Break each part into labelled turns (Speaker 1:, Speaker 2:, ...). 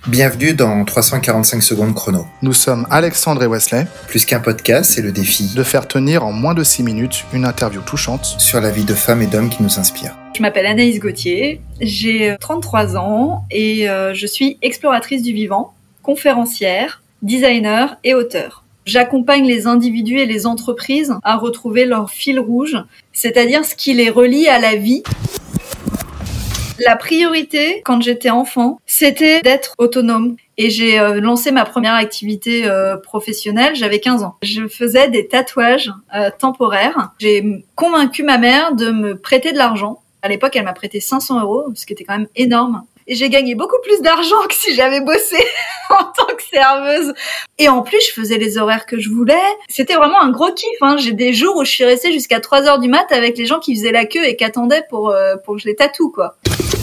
Speaker 1: Bienvenue dans 345 secondes chrono.
Speaker 2: Nous sommes Alexandre et Wesley.
Speaker 1: Plus qu'un podcast, c'est le défi
Speaker 2: de faire tenir en moins de 6 minutes une interview touchante
Speaker 1: sur la vie de femmes et d'hommes qui nous inspirent.
Speaker 3: Je m'appelle Anaïs Gauthier, j'ai 33 ans et je suis exploratrice du vivant, conférencière, designer et auteure. J'accompagne les individus et les entreprises à retrouver leur fil rouge, c'est-à-dire ce qui les relie à la vie. La priorité, quand j'étais enfant, c'était d'être autonome. Et j'ai lancé ma première activité professionnelle, j'avais 15 ans. Je faisais des tatouages temporaires. J'ai convaincu ma mère de me prêter de l'argent. À l'époque, elle m'a prêté 500 €, ce qui était quand même énorme. Et j'ai gagné beaucoup plus d'argent que si j'avais bossé en tant que serveuse. Et en plus, je faisais les horaires que je voulais. C'était vraiment un gros kiff, hein. J'ai des jours où je suis restée jusqu'à 3h du mat avec les gens qui faisaient la queue et qui attendaient pour que je les tatoue, quoi.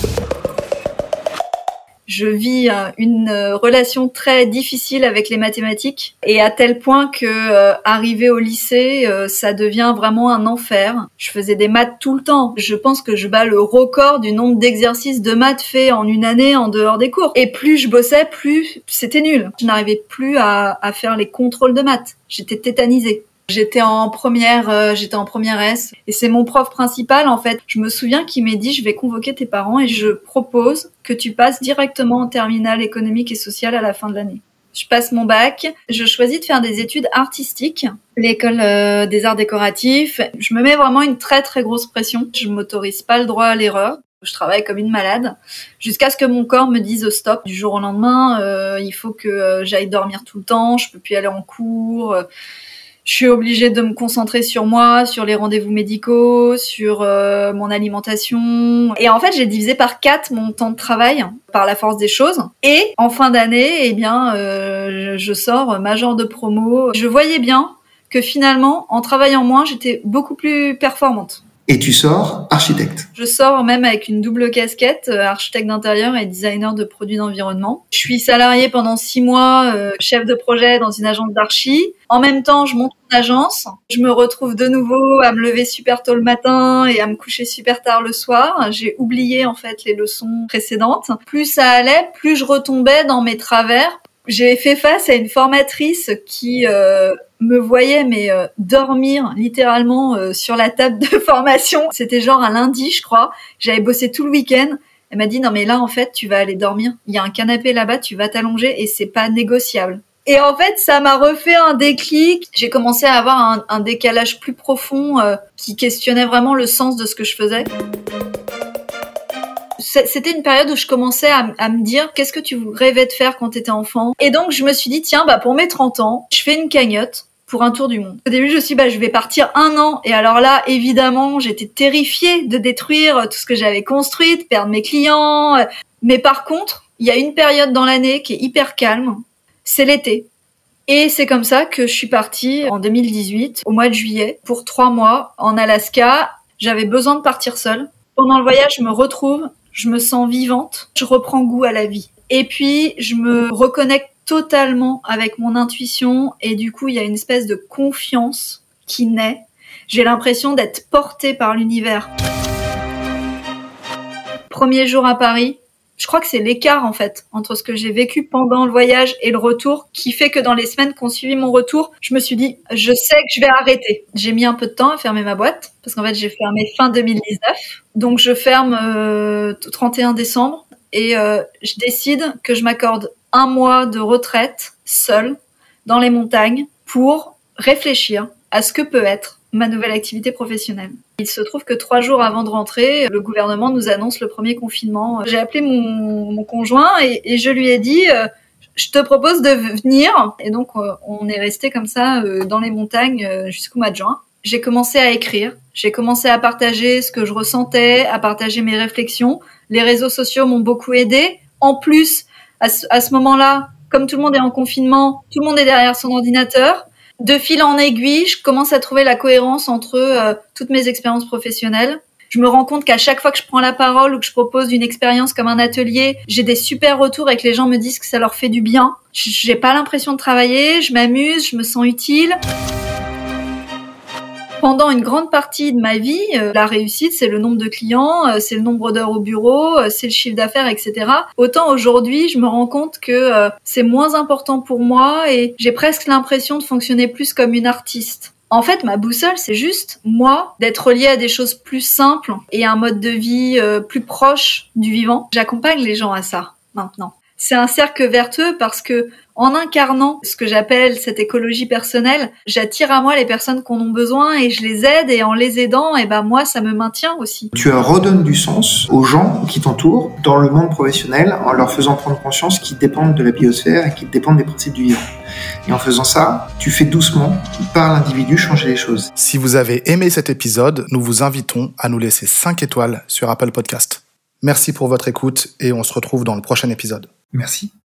Speaker 3: Je vis une relation très difficile avec les mathématiques et à tel point que arrivé au lycée, ça devient vraiment un enfer. Je faisais des maths tout le temps. Je pense que je bats le record du nombre d'exercices de maths faits en une année en dehors des cours. Et plus je bossais, plus c'était nul. Je n'arrivais plus à faire les contrôles de maths. J'étais tétanisée. J'étais en première S et c'est mon prof principal en fait. Je me souviens qu'il m'a dit je vais convoquer tes parents et je propose que tu passes directement en terminale économique et sociale à la fin de l'année. Je passe mon bac, je choisis de faire des études artistiques, l'école des arts décoratifs. Je me mets vraiment une très très grosse pression. Je m'autorise pas le droit à l'erreur. Je travaille comme une malade jusqu'à ce que mon corps me dise stop du jour au lendemain. Il faut que j'aille dormir tout le temps, je peux plus aller en cours. Je suis obligée de me concentrer sur moi, sur les rendez-vous médicaux, sur mon alimentation. Et en fait, j'ai divisé par 4 mon temps de travail par la force des choses. Et en fin d'année, je sors major de promo. Je voyais bien que finalement, en travaillant moins, j'étais beaucoup plus performante.
Speaker 1: Et tu sors architecte.
Speaker 3: Je sors même avec une double casquette, architecte d'intérieur et designer de produits d'environnement. Je suis salariée pendant 6 mois, chef de projet dans une agence d'archi. En même temps, je monte une agence. Je me retrouve de nouveau à me lever super tôt le matin et à me coucher super tard le soir. J'ai oublié en fait les leçons précédentes. Plus ça allait, plus je retombais dans mes travers. J'ai fait face à une formatrice qui me voyait dormir littéralement sur la table de formation. C'était genre un lundi, je crois. J'avais bossé tout le week-end. Elle m'a dit non mais là en fait tu vas aller dormir. Il y a un canapé là-bas, tu vas t'allonger et c'est pas négociable. Et en fait ça m'a refait un déclic. J'ai commencé à avoir un décalage plus profond qui questionnait vraiment le sens de ce que je faisais. C'était une période où je commençais à me dire qu'est-ce que tu rêvais de faire quand t'étais enfant. Et donc je me suis dit tiens pour mes 30 ans, je fais une cagnotte pour un tour du monde. Au début je me suis dit je vais partir 1 an et alors là évidemment j'étais terrifiée de détruire tout ce que j'avais construit, de perdre mes clients. Mais par contre, il y a une période dans l'année qui est hyper calme, c'est l'été. Et c'est comme ça que je suis partie en 2018 au mois de juillet pour 3 mois en Alaska. J'avais besoin de partir seule. Pendant le voyage, je me retrouve, je me sens vivante, je reprends goût à la vie. Et puis, je me reconnecte totalement avec mon intuition et du coup, il y a une espèce de confiance qui naît. J'ai l'impression d'être portée par l'univers. Premier jour à Paris, je crois que c'est l'écart en fait entre ce que j'ai vécu pendant le voyage et le retour qui fait que dans les semaines qui ont suivi mon retour, je me suis dit je sais que je vais arrêter. J'ai mis un peu de temps à fermer ma boîte parce qu'en fait j'ai fermé fin 2019. Donc je ferme au 31 décembre et je décide que je m'accorde 1 mois de retraite seule dans les montagnes pour réfléchir à ce que peut être ma nouvelle activité professionnelle. Il se trouve que 3 jours avant de rentrer, le gouvernement nous annonce le premier confinement. J'ai appelé mon conjoint et je lui ai dit je te propose de venir. Et donc on est resté comme ça dans les montagnes jusqu'au mois de juin. J'ai commencé à écrire, j'ai commencé à partager ce que je ressentais, à partager mes réflexions. Les réseaux sociaux m'ont beaucoup aidée. En plus, à ce moment-là, comme tout le monde est en confinement, tout le monde est derrière son ordinateur. De fil en aiguille, je commence à trouver la cohérence entre toutes mes expériences professionnelles. Je me rends compte qu'à chaque fois que je prends la parole ou que je propose une expérience comme un atelier, j'ai des super retours et que les gens me disent que ça leur fait du bien. J'ai pas l'impression de travailler, je m'amuse, je me sens utile. Pendant une grande partie de ma vie, la réussite, c'est le nombre de clients, c'est le nombre d'heures au bureau, c'est le chiffre d'affaires, etc. Autant aujourd'hui, je me rends compte que c'est moins important pour moi et j'ai presque l'impression de fonctionner plus comme une artiste. En fait, ma boussole, c'est juste, moi, d'être reliée à des choses plus simples et un mode de vie plus proche du vivant. J'accompagne les gens à ça, maintenant. C'est un cercle vertueux parce que, en incarnant ce que j'appelle cette écologie personnelle, j'attire à moi les personnes qui en ont besoin et je les aide, et en les aidant, moi, ça me maintient aussi.
Speaker 1: Tu redonnes du sens aux gens qui t'entourent dans le monde professionnel en leur faisant prendre conscience qu'ils dépendent de la biosphère et qu'ils dépendent des principes du vivant. Et en faisant ça, tu fais doucement, par l'individu, changer les choses.
Speaker 2: Si vous avez aimé cet épisode, nous vous invitons à nous laisser 5 étoiles sur Apple Podcast. Merci pour votre écoute et on se retrouve dans le prochain épisode.
Speaker 1: Merci.